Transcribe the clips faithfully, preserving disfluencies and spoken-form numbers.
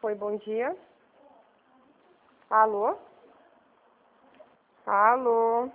Oi, bom dia. Alô? Alô?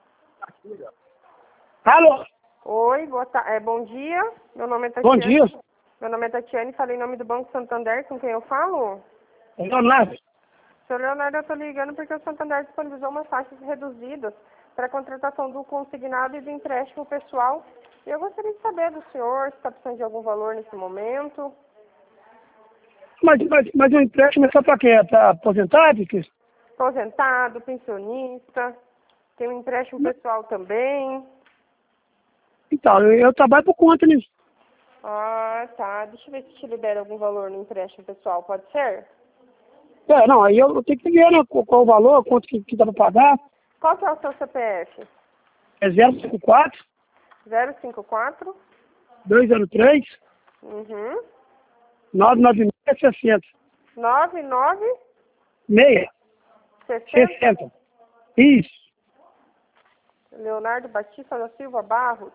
Alô? Oi, boa ta... é, bom dia. Meu nome é Bom Tatiane. dia. Meu nome é Tatiane, falei em nome do Banco Santander, com quem eu falo? Leonardo. Senhor Leonardo, eu estou ligando porque o Santander disponibilizou umas taxas reduzidas para a contratação do consignado e do empréstimo pessoal. E eu gostaria de saber do senhor se está precisando de algum valor nesse momento. Mas, mas, mas o empréstimo é só para quê? Para aposentado? Que... Aposentado, pensionista, tem um empréstimo pessoal também. Então, eu, eu trabalho por conta nisso. Ah, tá. Deixa eu ver se te libera algum valor no empréstimo pessoal, pode ser? É, não, aí eu tenho que ver, né, qual, qual o valor, quanto que, que dá para pagar. Qual que é o seu C P F? É zero cinco quatro, zero cinco quatro? dois zero três, Uhum. nove nove seis, sessenta. nove nove Meia, sessenta? sessenta. Isso. Leonardo Batista da Silva Barros.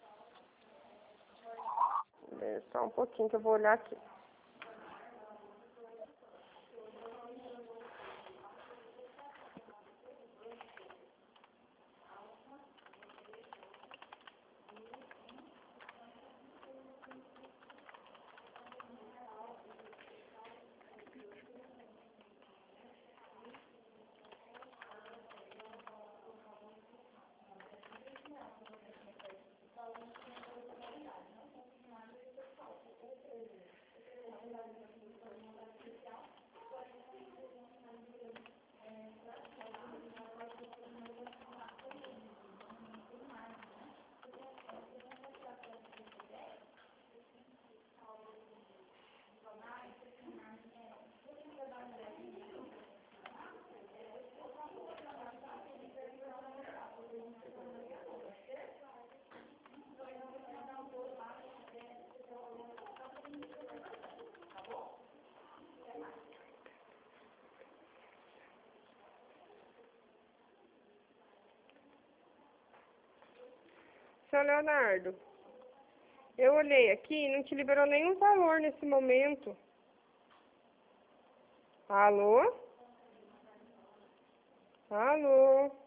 É, só um pouquinho que eu vou olhar aqui. Seu Leonardo, eu olhei aqui e não te liberou nenhum valor nesse momento. Alô? Alô?